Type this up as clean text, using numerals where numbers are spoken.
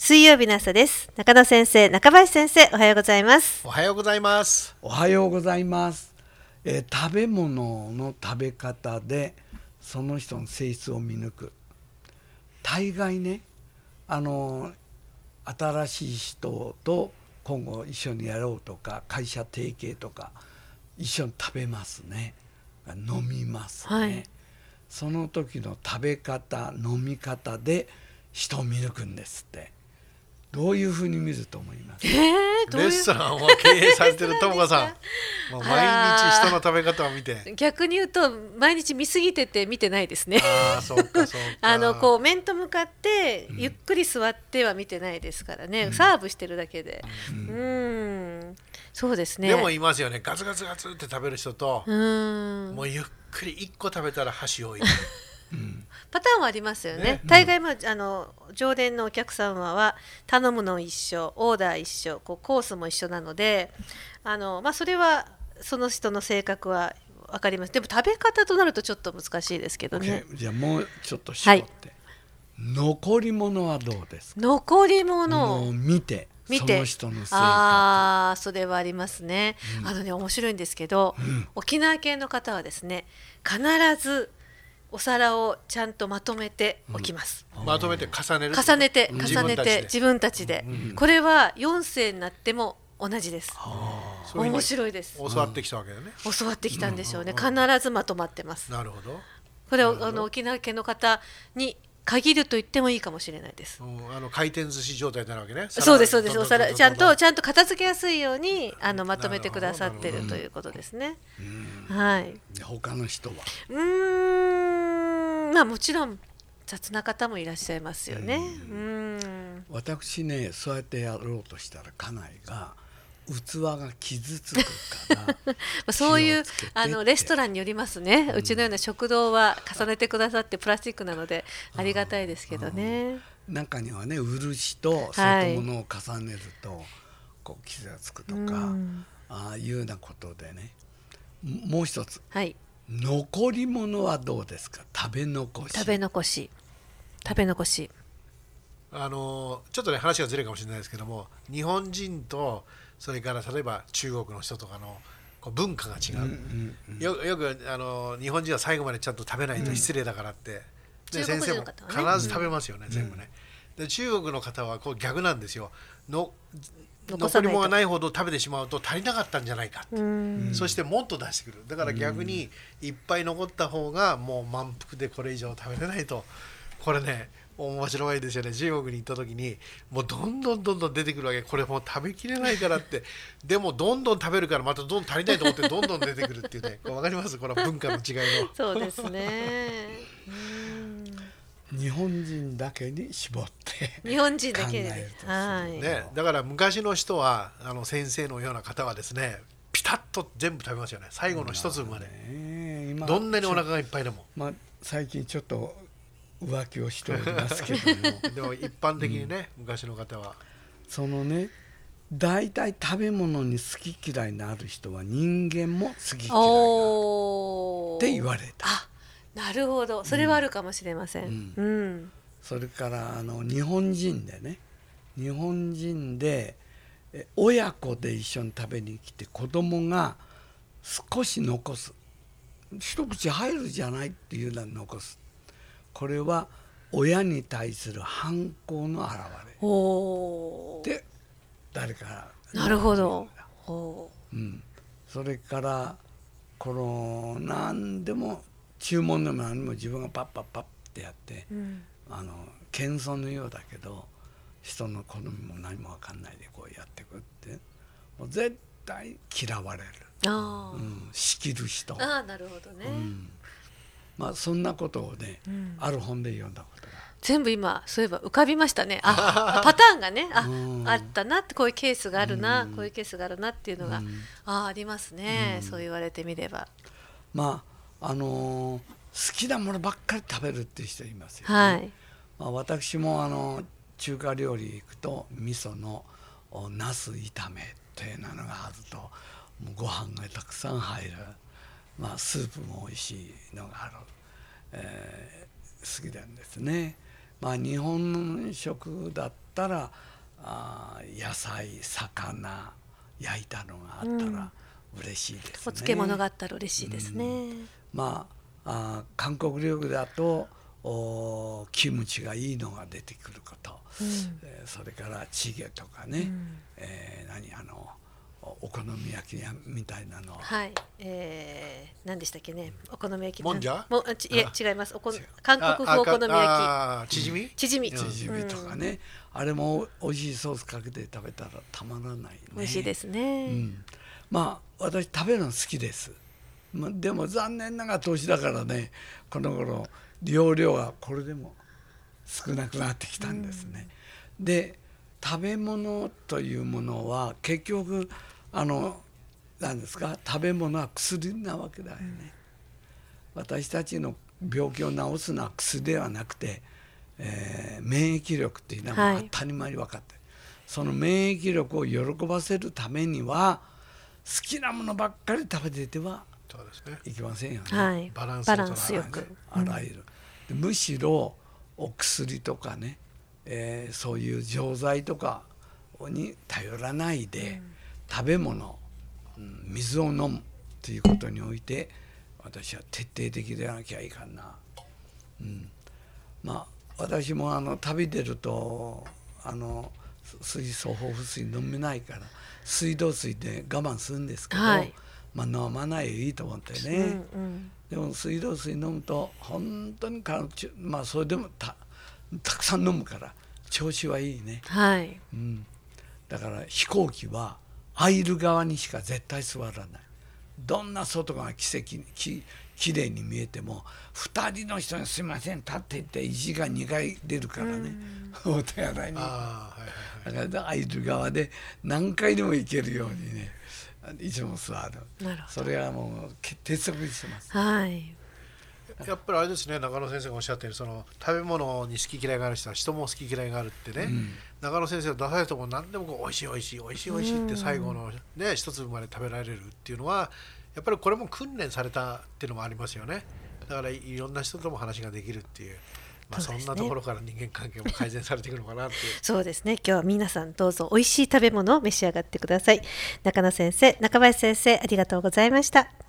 水曜日の朝です。中野先生、中林先生、おはようございます。 おはようございます。 おはようございます。食べ物の食べ方でその人の性質を見抜く。大概ね、新しい人と今後一緒にやろうとか会社提携とか一緒に食べますね、飲みますね、 はい、 その時の食べ方飲み方で人を見抜くんですって。どういうふうに見ると思います？ レストランを経営されてる友果さん、もう毎日人の食べ方を見て。 逆に言うと毎日見すぎてて見てないですね。 そうかそうか。 こう面と向かってゆっくり座っては見てないですからね、サーブしてるだけで、そうですね。 でもいますよね、ガツガツガツって食べる人と、もうゆっくり1個食べたら箸置いてパターンはありますよね。大概常連のお客様は頼むの一緒、オーダー一緒、コースも一緒なので、それはその人の性格は分かります。でも食べ方となるとちょっと難しいですけどね。 じゃあもうちょっと絞って、はい、残り物はどうですか？ 残り物を見てその人の性格。 それはありますね。面白いんですけど、沖縄県の方はですね、必ずお皿をちゃんとまとめておきます、 まとめて重ねて自分たちで、これは4世になっても同じです。面白いです。 教わってきたわけだね。 教わってきたんでしょうね。必ずまとまってます。 なるほど。 これ沖縄県の方に限ると言ってもいいかもしれないです。 回転寿司状態になるわけね。 そうですそうです。お皿ちゃんと片付けやすいようにまとめてくださってるということですね。はい。 他の人はもちろん雑な方もいらっしゃいますよね。 私ね、そうやってやろうとしたら家内が器が傷つくからそういうレストランによりますね。うちのような食堂は重ねてくださってプラスチックなのでありがたいですけどね。 中にはね、漆とそういったものを重ねるとこう傷がつくとか、ああいうようなことでね。もう一つ、 はい、 残り物はどうですか？食べ残し。 ちょっとね話がずれるかもしれないですけども、日本人とそれから例えば中国の人とかの文化が違う。よく日本人は最後までちゃんと食べないと失礼だからって、先生も必ず食べますよね、全部ね。で中国の方は逆なんですよ。残り物がないほど食べてしまうと足りなかったんじゃないか、そしてもっと出してくる。だから逆にいっぱい残った方がもう満腹でこれ以上食べれないと。これね面白いですよね。中国に行った時にもうどんどん出てくるわけ。これもう食べきれないからってでもどんどん食べるからまたどんどん足りないと思ってどんどん出てくるっていうね。分かります？この文化の違いの。 そうですね。 日本人だけに絞って日本人だけで、 だから昔の人は先生のような方はですね、ピタッと全部食べますよね。最後の一粒まで、どんなにお腹がいっぱいでも。 最近ちょっと浮気をしておりますけどもでも一般的にね、昔の方はそのね、大体食べ物に好き嫌いのある人は人間も好き嫌いがあるって言われた。 なるほど、それはあるかもしれません。 それから日本人で親子で一緒に食べに来て子供が少し残す、一口入るじゃないっていうのは残す。これは親に対する反抗の表れで誰か。 なるほど。 それから何でも注文でも何も自分がパッってやって、謙遜のようだけど人の好みも何も分かんないでこうやってくってもう絶対嫌われる。仕切る人。 なるほどね。 そんなことをね、ある本で読んだことが全部今そういえば浮かびましたね。パターンがね、あったなって、こういうケースがあるな、こういうケースがあるなっていうのが、ありますね、そう言われてみれば。 好きなものばっかり食べるっていう人いますよね。私も中華料理行くと味噌のナス炒めっていうのがあるともうご飯がたくさん入る。スープも美味しいのがある、好きなんですね。 日本食だったら野菜魚焼いたのがあったら嬉しいですね。 お漬物があったら嬉しいですね。 韓国料理だとキムチがいいのが出てくること、それからチゲとかね、お好み焼きみたいなのは、 何でしたっけね、お好み焼きもんじゃいえ違います。韓国風お好み焼き、チヂミチヂミとかね、あれも美味しいソースかけて食べたらたまらないね。 美味しいですね。 私食べるの好きです。でも残念ながら年だからね、この頃容量がこれでも少なくなってきたんですね。で食べ物というものは結局何ですか、食べ物は薬なわけだよね。私たちの病気を治すのは薬ではなくて、免疫力っていうのは当たり前に分かってる、その免疫力を喜ばせるためには好きなものばっかり食べててはいけませんよね。 バランスよく、 あらゆる、むしろお薬とかね、そういう錠剤とかに頼らないで、食べ物、水を飲むということにおいて私は徹底的でなきゃいかんな。私も旅出ると水素豊富水飲めないから水道水で我慢するんですけど、飲まないでいいと思ってね、でも水道水飲むと本当にそれでもたくさん飲むから調子はいいね。だから飛行機はアイル側にしか絶対座らない。どんな外がきれいに見えても2人の人にすいません立っていって意地が2回出るからね、お手洗いに。だからアイル側で何回でも行けるようにね、いつも座る。それはもう鉄則にしてます。 やっぱりあれですね、中野先生がおっしゃっているその食べ物に好き嫌いがある人は人も好き嫌いがあるってね、中野先生が出されたもの何でもおいしいおいしいおいしいおいしいって最後のね一粒まで食べられるっていうのはやっぱりこれも訓練されたっていうのもありますよね。だからいろんな人とも話ができるっていう、そんなところから人間関係も改善されていくのかなってそうですね。今日は皆さんどうぞ美味しい食べ物を召し上がってください。中野先生、中林先生、ありがとうございました。